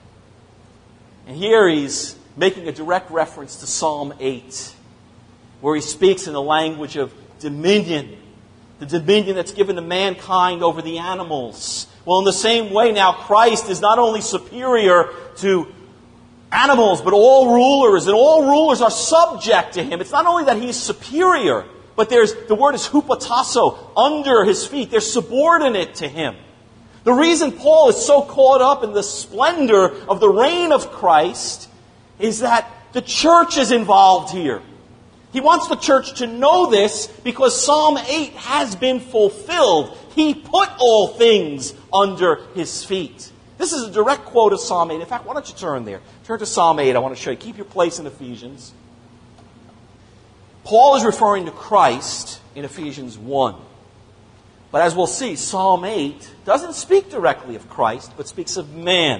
And here he's making a direct reference to Psalm eight, where he speaks in the language of dominion. The dominion that's given to mankind over the animals. Well, in the same way now, Christ is not only superior to animals, but all rulers, and all rulers are subject to him. It's not only that he's superior, but there's, the word is hupotasso, under his feet. They're subordinate to him. The reason Paul is so caught up in the splendor of the reign of Christ is that the church is involved here. He wants the church to know this because Psalm eight has been fulfilled. He put all things under his feet. This is a direct quote of Psalm eight. In fact, why don't you turn there? Turn to Psalm eight. I want to show you. Keep your place in Ephesians. Paul is referring to Christ in Ephesians one. But as we'll see, Psalm eight doesn't speak directly of Christ, but speaks of man.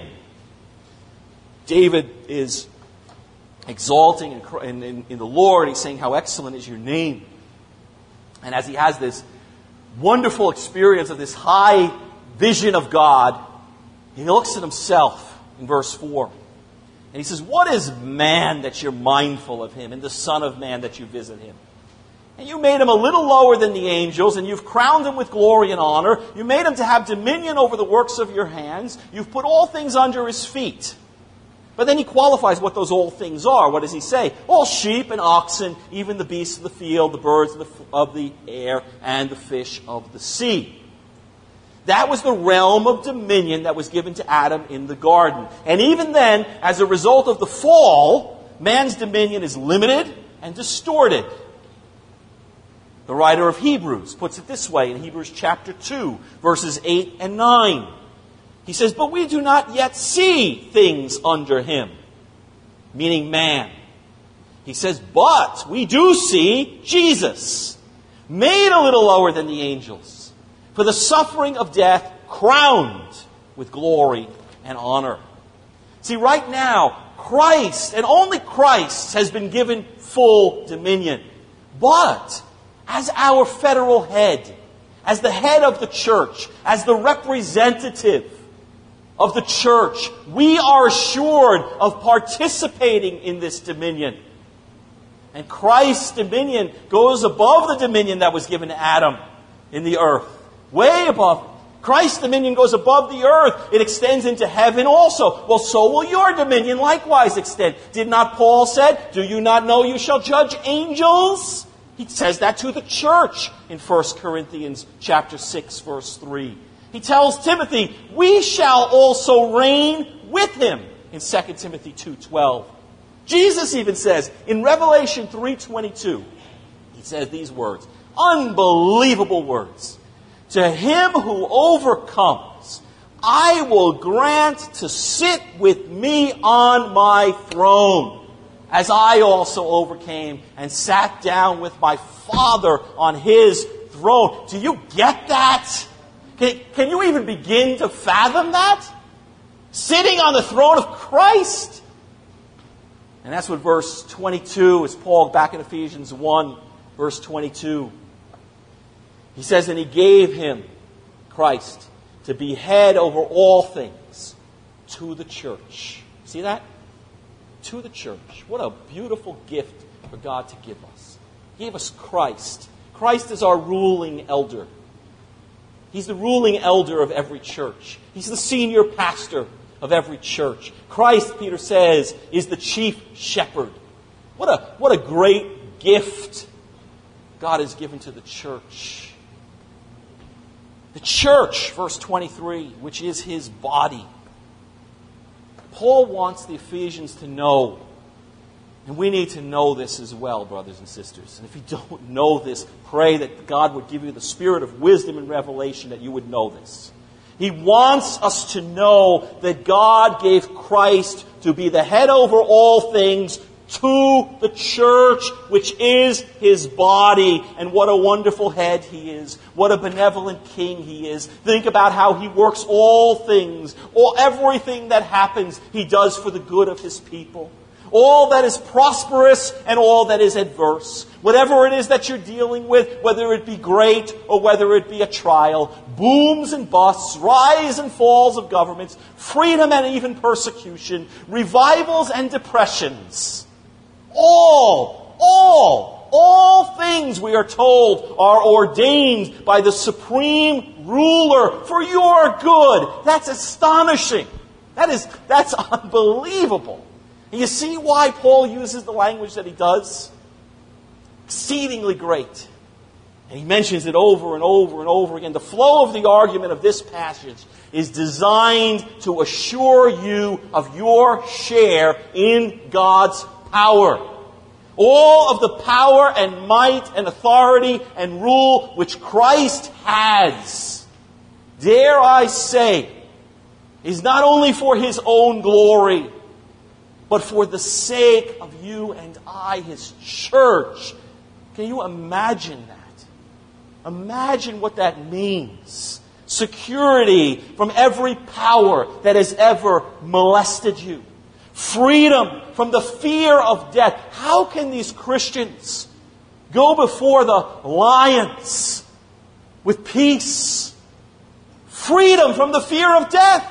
David is exalting in, in, in the Lord. He's saying, how excellent is your name. And as he has this wonderful experience of this high vision of God, he looks at himself in verse four. And he says, what is man that you're mindful of him, and the Son of Man that you visit him? And you made him a little lower than the angels, and you've crowned him with glory and honor. You made him to have dominion over the works of your hands. You've put all things under his feet. But then he qualifies what those all things are. What does he say? All sheep and oxen, even the beasts of the field, the birds of the, of the air, and the fish of the sea. That was the realm of dominion that was given to Adam in the garden. And even then, as a result of the fall, man's dominion is limited and distorted. The writer of Hebrews puts it this way in Hebrews chapter two, verses eight and nine. He says, but we do not yet see things under him, meaning man. He says, but we do see Jesus, made a little lower than the angels, for the suffering of death crowned with glory and honor. See, right now, Christ, and only Christ, has been given full dominion. But as our federal head, as the head of the church, as the representative of the church, we are assured of participating in this dominion. And Christ's dominion goes above the dominion that was given to Adam in the earth. Way above it. Christ's dominion goes above the earth. It extends into heaven also. Well, so will your dominion likewise extend. Did not Paul say, do you not know you shall judge angels? He says that to the church in First Corinthians chapter six, verse three. He tells Timothy, we shall also reign with him in Second Timothy two twelve. Jesus even says in Revelation three twenty-two, he says these words, unbelievable words. To him who overcomes, I will grant to sit with me on my throne, as I also overcame and sat down with my Father on his throne. Do you get that? Can, can you even begin to fathom that? Sitting on the throne of Christ. And that's what verse twenty-two is, Paul back in Ephesians one, verse twenty-two. He says, and he gave him, Christ, to be head over all things to the church. See that? To the church. What a beautiful gift for God to give us. He gave us Christ. Christ is our ruling elder. He's the ruling elder of every church. He's the senior pastor of every church. Christ, Peter says, is the chief shepherd. What a, what a great gift God has given to the church. The church, verse twenty-three, which is his body. Paul wants the Ephesians to know, and we need to know this as well, brothers and sisters. And if you don't know this, pray that God would give you the spirit of wisdom and revelation that you would know this. He wants us to know that God gave Christ to be the head over all things to the church, which is his body. And what a wonderful head he is. What a benevolent king he is. Think about how he works all things. All, everything that happens, he does for the good of his people. All that is prosperous and all that is adverse. Whatever it is that you're dealing with, whether it be great or whether it be a trial, booms and busts, rise and falls of governments, freedom and even persecution, revivals and depressions. All, all, all things, we are told, are ordained by the supreme ruler for your good. That's astonishing. That is, that's unbelievable. And you see why Paul uses the language that he does? Exceedingly great. And he mentions it over and over and over again. The flow of the argument of this passage is designed to assure you of your share in God's power. All of the power and might and authority and rule which Christ has, dare I say, is not only for his own glory, but for the sake of you and I, his church. Can you imagine that? Imagine what that means. Security from every power that has ever molested you. Freedom from the fear of death. How can these Christians go before the lions with peace? Freedom from the fear of death.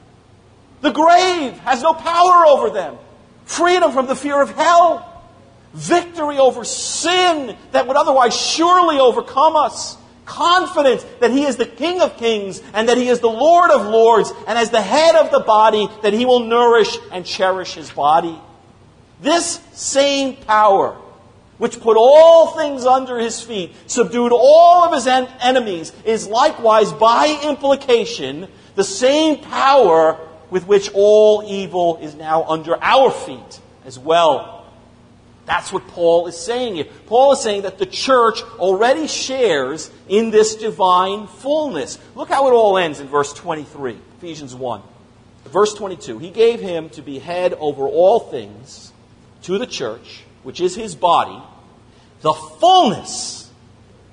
The grave has no power over them. Freedom from the fear of hell. Victory over sin that would otherwise surely overcome us. Confidence that he is the King of Kings and that he is the Lord of Lords, and as the head of the body that he will nourish and cherish his body. This same power, which put all things under his feet, subdued all of his en- enemies, is likewise by implication the same power with which all evil is now under our feet as well. That's what Paul is saying here. Paul is saying that the church already shares in this divine fullness. Look how it all ends in verse twenty-three, Ephesians one. Verse twenty-two, he gave him to be head over all things to the church, which is his body, the fullness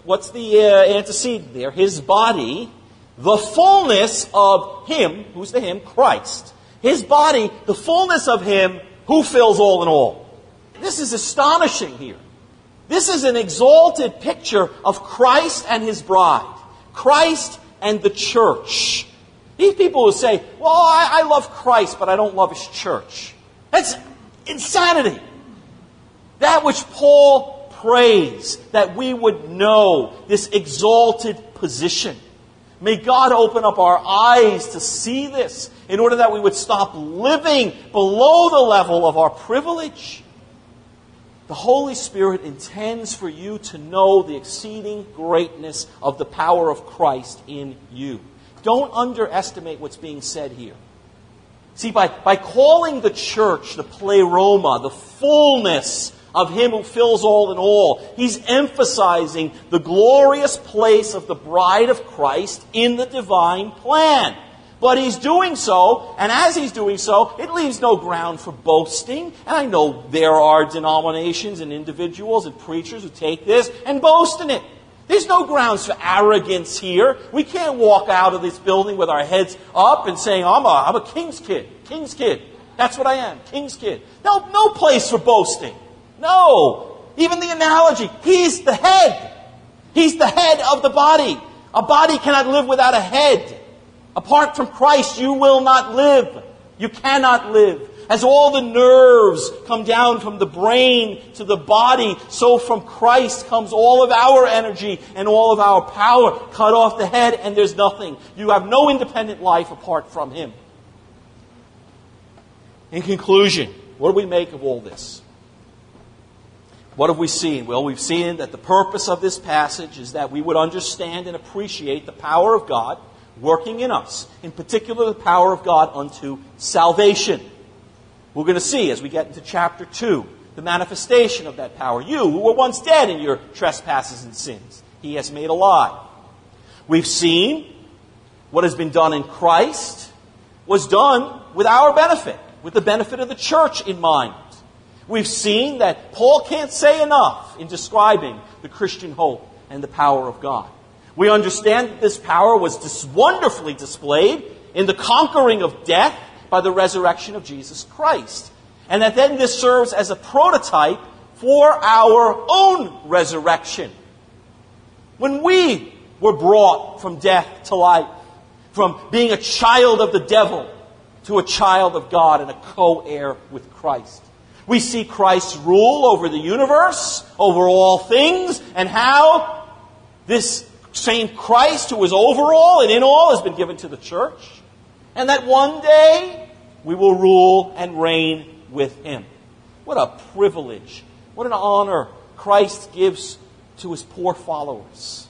what's the uh, antecedent there? His body, the fullness of Him, who's the Him? Christ. His body, the fullness of Him who fills all in all. This is astonishing here. This is an exalted picture of Christ and His bride. Christ and the church. These people who say, well, I, I love Christ, but I don't love His church. That's insanity. That which Paul prays, that we would know this exalted position. May God open up our eyes to see this in order that we would stop living below the level of our privilege. The Holy Spirit intends for you to know the exceeding greatness of the power of Christ in you. Don't underestimate what's being said here. See, by, by calling the church the pleroma, the fullness of Him who fills all in all, He's emphasizing the glorious place of the bride of Christ in the divine plan. But He's doing so, and as He's doing so, it leaves no ground for boasting. And I know there are denominations and individuals and preachers who take this and boast in it. There's no grounds for arrogance here. We can't walk out of this building with our heads up and saying, I'm a, I'm a king's kid. King's kid. That's what I am. King's kid. No, no place for boasting. No. Even the analogy. He's the head. He's the head of the body. A body cannot live without a head. Apart from Christ, you will not live. You cannot live. As all the nerves come down from the brain to the body, so from Christ comes all of our energy and all of our power. Cut off the head and there's nothing. You have no independent life apart from Him. In conclusion, what do we make of all this? What have we seen? Well, we've seen that the purpose of this passage is that we would understand and appreciate the power of God working in us. In particular, the power of God unto salvation. We're going to see as we get into chapter two, the manifestation of that power. You who were once dead in your trespasses and sins, He has made alive. We've seen what has been done in Christ was done with our benefit, with the benefit of the church in mind. We've seen that Paul can't say enough in describing the Christian hope and the power of God. We understand that this power was dis- wonderfully displayed in the conquering of death by the resurrection of Jesus Christ. And that then this serves as a prototype for our own resurrection. When we were brought from death to life, from being a child of the devil to a child of God and a co-heir with Christ. We see Christ's rule over the universe, over all things, and how this same Christ who is over all and in all has been given to the church. And that one day we will rule and reign with Him. What a privilege. What an honor Christ gives to His poor followers.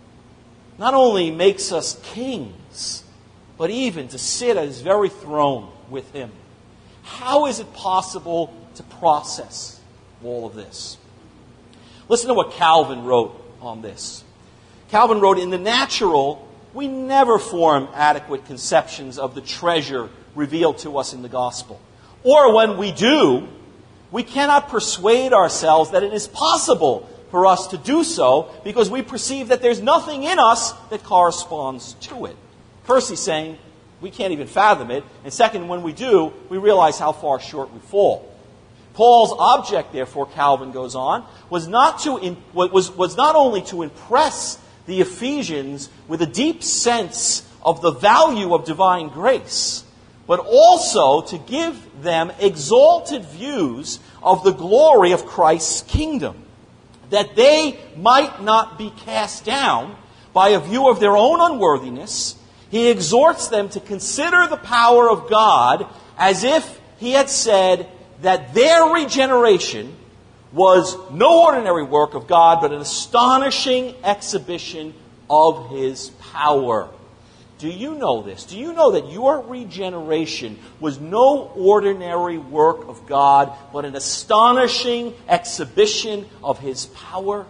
Not only makes us kings, but even to sit at His very throne with Him. How is it possible to process all of this? Listen to what Calvin wrote on this. Calvin wrote, in the natural, we never form adequate conceptions of the treasure revealed to us in the gospel. Or when we do, we cannot persuade ourselves that it is possible for us to do so because we perceive that there's nothing in us that corresponds to it. First, he's saying we can't even fathom it. And second, when we do, we realize how far short we fall. Paul's object, therefore, Calvin goes on, was not to in, was, was not only to impress the Ephesians with a deep sense of the value of divine grace, but also to give them exalted views of the glory of Christ's kingdom, that they might not be cast down by a view of their own unworthiness. He exhorts them to consider the power of God as if He had said that their regeneration was no ordinary work of God, but an astonishing exhibition of His power. Do you know this? Do you know that your regeneration was no ordinary work of God, but an astonishing exhibition of His power?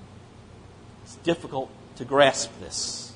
It's difficult to grasp this.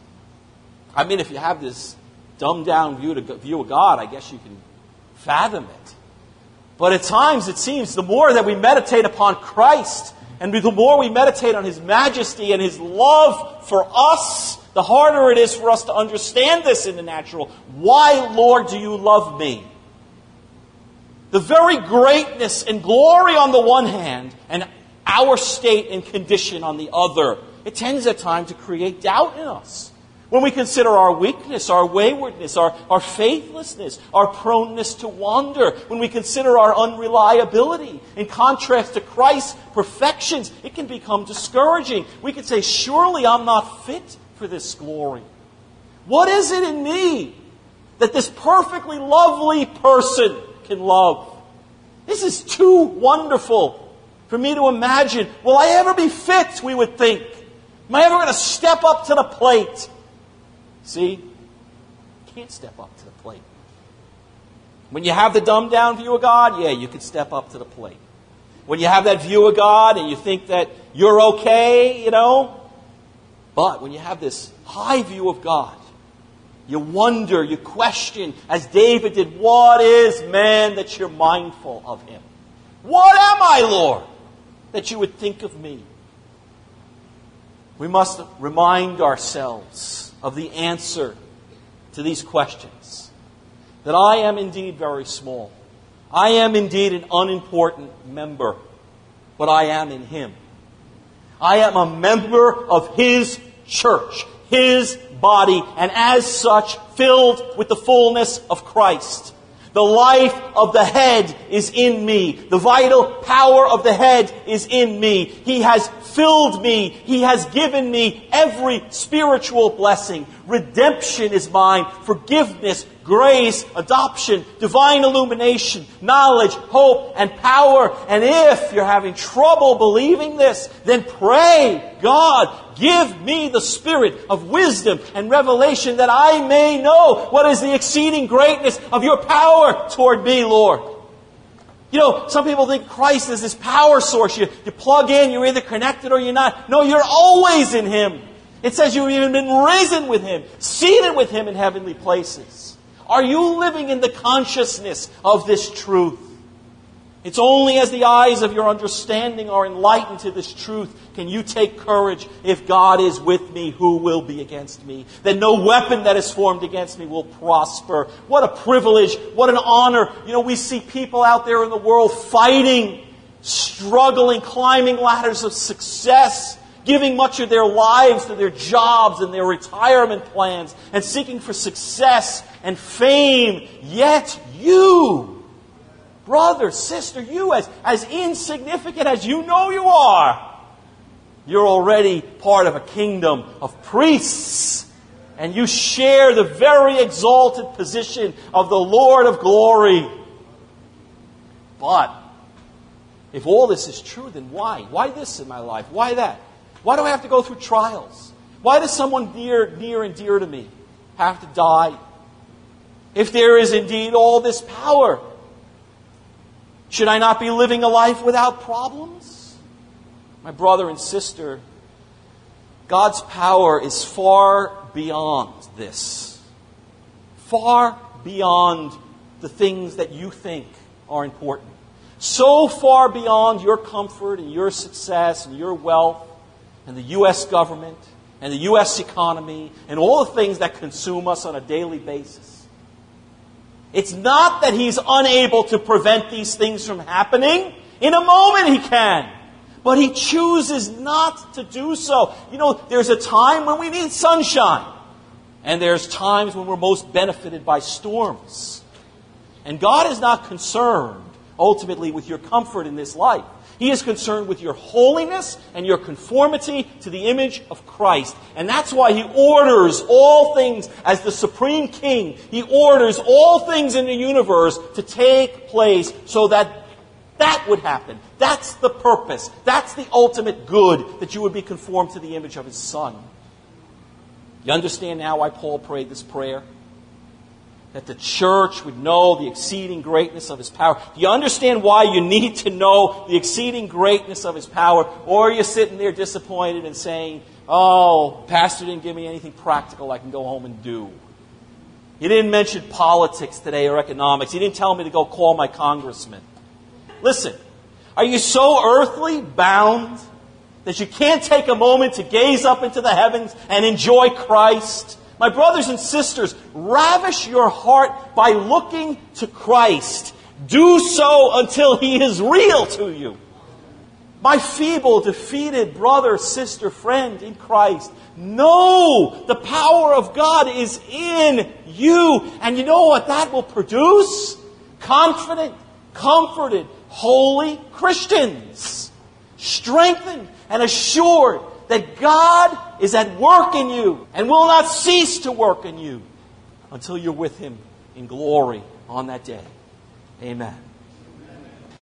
I mean, if you have this dumbed-down view, to, view of God, I guess you can fathom it. But at times, it seems, the more that we meditate upon Christ And the more we meditate on His majesty and His love for us, the harder it is for us to understand this in the natural. Why, Lord, do you love me? The very greatness and glory on the one hand, and our state and condition on the other, it tends at times to create doubt in us. When we consider our weakness, our waywardness, our, our faithlessness, our proneness to wander, when we consider our unreliability, in contrast to Christ's perfections, it can become discouraging. We can say, surely I'm not fit for this glory. What is it in me that this perfectly lovely person can love? This is too wonderful for me to imagine. Will I ever be fit, we would think? Am I ever going to step up to the plate? See, you can't step up to the plate. When you have the dumbed down view of God, yeah, you can step up to the plate. When you have that view of God and you think that you're okay, you know. But when you have this high view of God, you wonder, you question, as David did, what is man that you're mindful of him? What am I, Lord, that you would think of me? We must remind ourselves of the answer to these questions. That I am indeed very small. I am indeed an unimportant member. But I am in Him. I am a member of His church, His body, and as such, filled with the fullness of Christ. The life of the head is in me. The vital power of the head is in me. He has filled me. He has given me every spiritual blessing. Redemption is mine. Forgiveness, grace, adoption, divine illumination, knowledge, hope, and power. And if you're having trouble believing this, then pray, God, give me the spirit of wisdom and revelation that I may know what is the exceeding greatness of your power toward me, Lord. You know, some people think Christ is this power source. You, you plug in, you're either connected or you're not. No, you're always in Him. It says you've even been risen with Him, seated with Him in heavenly places. Are you living in the consciousness of this truth? It's only as the eyes of your understanding are enlightened to this truth can you take courage. If God is with me, who will be against me? Then no weapon that is formed against me will prosper. What a privilege. What an honor. You know, we see people out there in the world fighting, struggling, climbing ladders of success, giving much of their lives to their jobs and their retirement plans and seeking for success and fame. Yet you, brother, sister, you as, as insignificant as you know you are, you're already part of a kingdom of priests. And you share the very exalted position of the Lord of glory. But if all this is true, then why? Why this in my life? Why that? Why do I have to go through trials? Why does someone near, near and dear to me have to die? If there is indeed all this power, should I not be living a life without problems? My brother and sister, God's power is far beyond this. Far beyond the things that you think are important. So far beyond your comfort and your success and your wealth and the U S government and the U S economy and all the things that consume us on a daily basis. It's not that He's unable to prevent these things from happening. In a moment He can. But He chooses not to do so. You know, there's a time when we need sunshine. And there's times when we're most benefited by storms. And God is not concerned, ultimately, with your comfort in this life. He is concerned with your holiness and your conformity to the image of Christ. And that's why He orders all things as the supreme king. He orders all things in the universe to take place so that that would happen. That's the purpose. That's the ultimate good, that you would be conformed to the image of His Son. You understand now why Paul prayed this prayer? That the church would know the exceeding greatness of His power. Do you understand why you need to know the exceeding greatness of His power? Or are you sitting there disappointed and saying, oh, Pastor didn't give me anything practical I can go home and do. He didn't mention politics today or economics. He didn't tell me to go call my congressman. Listen, Are you so earthly bound that you can't take a moment to gaze up into the heavens and enjoy Christ? My brothers and sisters, ravish your heart by looking to Christ. Do so until He is real to you. My feeble, defeated brother, sister, friend in Christ, know the power of God is in you. And you know what that will produce? Confident, comforted, holy Christians. Strengthened and assured that God is at work in you and will not cease to work in you until you're with Him in glory on that day. Amen.